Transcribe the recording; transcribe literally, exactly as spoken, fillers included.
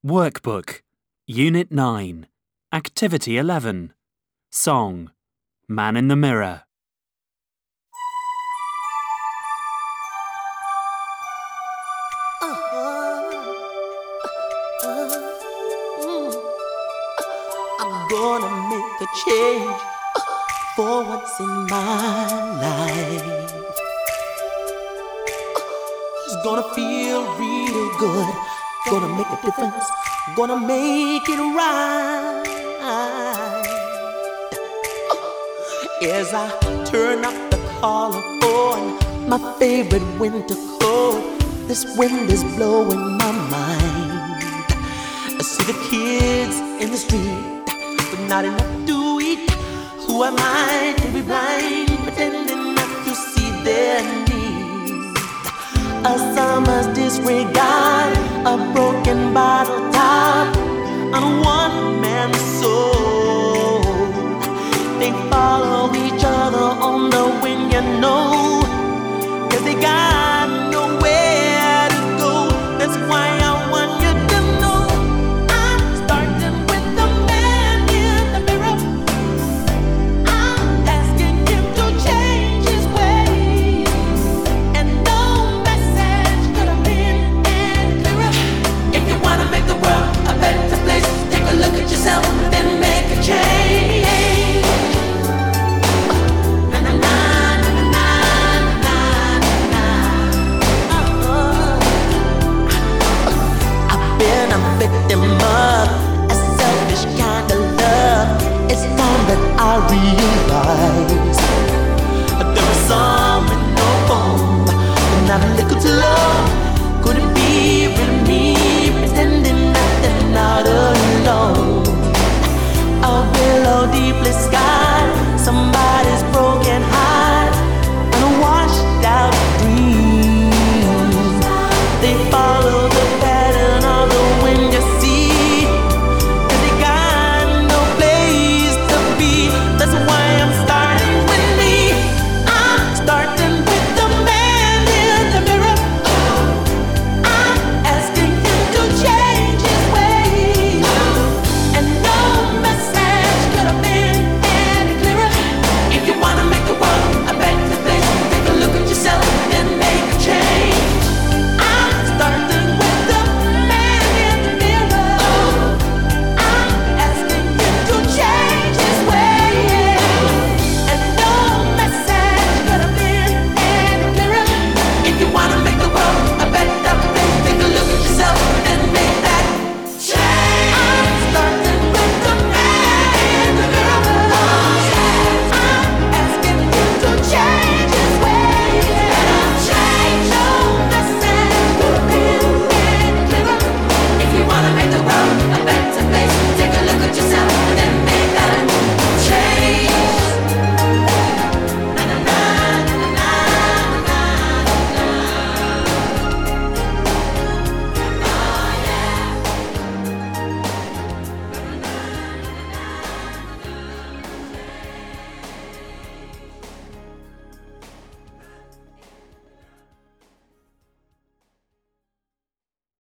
Workbook, Unit nine, Activity eleven. Song, Man in the Mirror. I'm gonna make a change for once in my life. It's gonna feel real good. Gonna make a difference. Gonna make it right. As I turn up the collar on my favorite winter coat, this wind is blowing my mind. I see the kids in the street with not enough to eat. Who am I to be blind, pretending not to see their needs? A summer's disregard, a broken bottle top on a one-man soul. They follow each other on the wind, you know, 'cause they got nowhere to go. That's why I want you to know I'm starting with the man in the mirror. I'm asking him to change his ways, and no message could have been any clearer. If you wanna make the world a better place, take a look at yourself and make a change. Victim of a selfish kind of love. It's time that I realize there is some